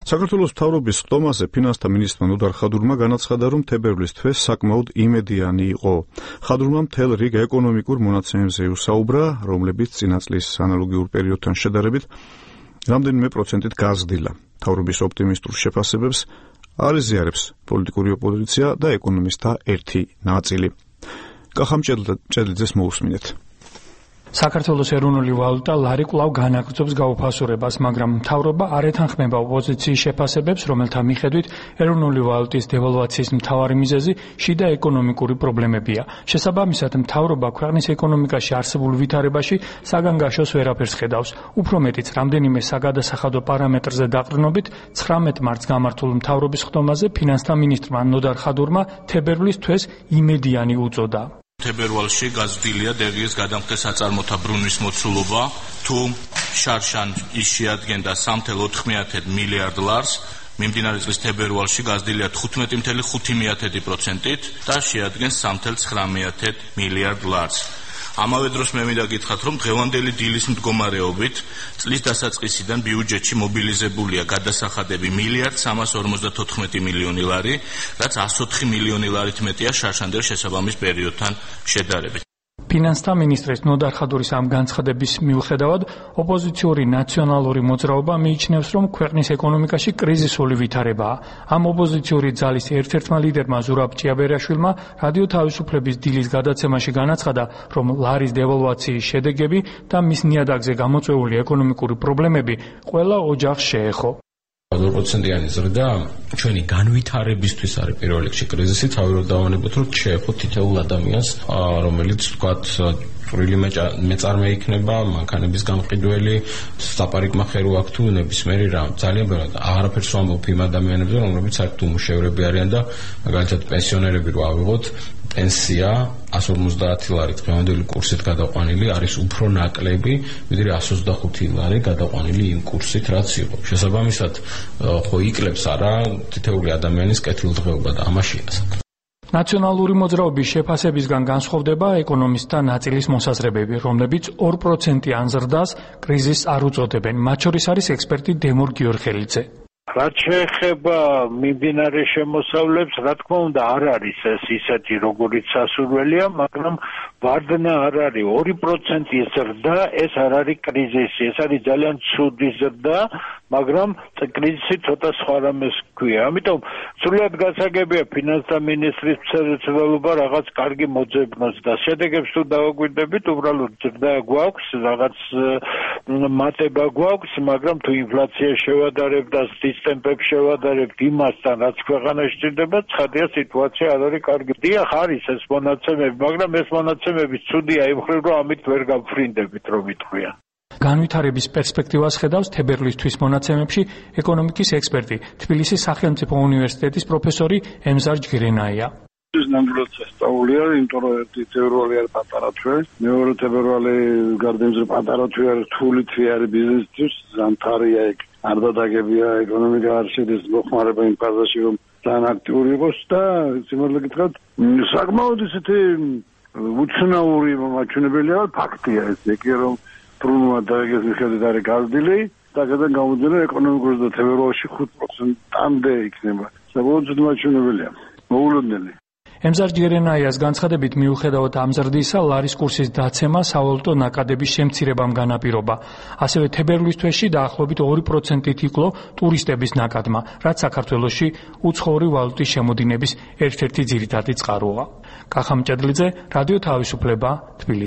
საქართველოს მთავრობის ხტომაზე ფინანსთა მინისტრმა ნოდარ ხადურმა განაცხადა, რომ თებერვლის თვე საკმაოდ იმედიანი იყო. ხადურმა მთელ რიგ ეკონომიკურ მონაცემებზე უსაუბრა, რომლებიც წინა წლის ანალოგიურ პერიოდთან შედარებით რამდენიმე პროცენტით გაზრდილა. მთავრობის ოპტიმისტურ შეფასებებს არ ეზიარებს პოლიტიკური ოპოზიცია და ეკონომისტთა ერთი ნაწილი. კახამ ჭედლიძეს მოусმინეთ. საქართველოს ეროვნული ვალუტა ლარი კვლავ განაგრძობს გაუფასურებას, მაგრამ მთავრობა არ ეთანხმება ოპოზიციის შეფასებებს, რომელთა მიხედვით ეროვნული ვალუტის დევალვაციის მთავარი მიზეზი შიდა ეკონომიკური პრობლემებია. შესაბამისად, მთავრობა ქვეყნის ეკონომიკაში არსებულ ვითარებაში საგანგაშოს ვერაფერს ხედავს. უფრო მეტიც, რამდენიმე საგადასახადო პარამეტრზე დაყრდნობით 19 მარტს გამართულ მთავრობის ხტომაზე ფინანსთა მინისტრმა ნოდარ ხადურმა თებერვლის თვეს იმედიანი უწოდა. თებერვალში გაზრდილია დეგის გადამხდე საწარმოთა ბრუნვის მოცულობა, თუ შარშან ის შეადგენდა 3.4 მილიარდ ლარს, მიმდინარე წლის თებერვალში გაზრდილია 15.5%-ით და შეადგენს 3.9 მილიარდ ლარს. ამავე დროს მე მინდა გითხრათ, რომ დღევანდელი დილის მდგომარეობით წლის დასაწყისიდან ბიუჯეტში მობილიზებულია გადასახადები 1.354 მილიონი ლარი, რაც 104 მილიონი ლარით მეტია შარშანდელ შესაბამის პერიოდთან შედარებით. ფინანსთა მინისტრის ნოდარ ხადურის ამ განცხადების მიუხედავად, ოპოზიციური ნაციონალური მოძრაობა მიიჩნევს, რომ ქვეყნის ეკონომიკაში კრიზისული ვითარებაა. ამ ოპოზიციური ძალის ერთ-ერთმა ლიდერმა ზურაბ ჭიაბერაშვილმა რადიო თავისუფლების დილის გადაცემაში განაცხადა, რომ ლარის დევალვაციის შედეგები და მის ნიადაგზე გამოწვეული ეკონომიკური პრობლემები ყველა ოჯახს შეეხო. 2%-იანი ზრდა ჩვენი განვითარებისთვის არის პირველ რიგში კრიზისი, თავი დავანებოთ, რომ შეეხო თითოეულ ადამიანს, რომელიც ვთქვათ წვრილი მეწარმე იქნება, მანქანების გამყიდველი, საპარიკმახერო აქ თუ ნებისმიერი რამ. ძალიან ბევრად აღარაფერს ვამბობ იმ ადამიანებზე, რომლებიც საერთოდ უმუშევრები არიან და მაგალითად პენსიონერები რო ავიღოთ, პენსია 150 ლარი დღევანდელი კურსით გადაყვანილი არის უფრო ნაკლები, ვიდრე 125 ლარი გადაყვანილი იმ კურსით, რაც იყო. შესაბამისად, ხო იკლებს არა თითოეული ადამიანის კეთილდღეობა და ამაშია საქმე. ნაციონალური მოძრაობის შეფასებისგან განსხვავდება ეკონომისტთა ნაწილის მოსაზრებები, რომლებიც 2%-იან ზრდას კრიზისს არ უწოდებენ. მათ შორის არის ექსპერტი დემურ გიორხელიძე. რაც შეეხება მიმდინარე შემოსავლებს, რა თქმა უნდა, არ არის ეს ისეთი, როგორიც სასურველია, მაგრამ ვარდნა არ არის 2% ზრდა, ეს არ არის კრიზისი, ეს არის ძალიან ცუდი ზრდა, მაგრამ კრიზისი ცოტა სხვა რამეს გვია. ამიტომ სრულად გასაგებია ფინანსთა მინისტრის მცდელობა რაღაც კარგი მოძებნოს და შედეგებს თუ დავაკვირდებით, უბრალოდ ზრდა გვაქვს, რაღაც მატება გვაქვს, მაგრამ თუ ინფლაცია შევადარებთ და ტემპებს შევადარებთ იმასთან, რაც ქვეყანაში ჭირდება, ცხადია სიტუაცია არ არის კარგი. დიახ, არის ეს მონაცემები, მაგრამ ეს მონაცემები ცუდია იმ მხრივ, რომ ამით ვერ გავფრინდებით, რომ იტყვიან. განვითარების პერსპექტივას ხედავს თებერვლისთვის მონაცემებში ეკონომიკის ექსპერტი, თბილისის სახელმწიფო უნივერსიტეტის პროფესორი ემზარ ჯგირენაია. ეს ნამდვილად სასწაულია, იმიტომ რომ ერთი თებერვალი არის პატარა თვე, მეორე თებერვალი გარდა იმისა, რომ პატარა თვე არის, რთული თვე არის ბიზნესთვის, ზამთარია ეგ. არ დადაგებია ეკონომიკა არ შედის მოხმარება იმ ფაზაში, რომ ძალიან აქტიური იყოს და სიმართლე გითხრათ, საკმაოდ ისეთი უცნაური მაჩვენებელია, ფაქტია ეს, კი რომ ბრუნვა დაგეგმვის მიხედვით არის გაზრდილი და აქედან გამომდინარე ეკონომიკურს და თებერვალში 5%-მდე იქნება. საკმაოდ მაჩვენებელია, მოულოდნელი. ემზარ ჯგერენაიას განცხადებით მიუხედავად ამ ზრდისა, ლარის კურსის დაცემა სავალუტო ნაკადების შემცირებამ განაპირობა. ასევე თებერვლის თვეში დაახლოებით 2%-ით იკლო ტურისტების ნაკადმა, რაც საქართველოში უცხოური ვალუტის შემოდინების ერთ-ერთი ძირითადი წყაროა. კახამ ჭედლიძე, რადიო თავისუფლება, თბილისი.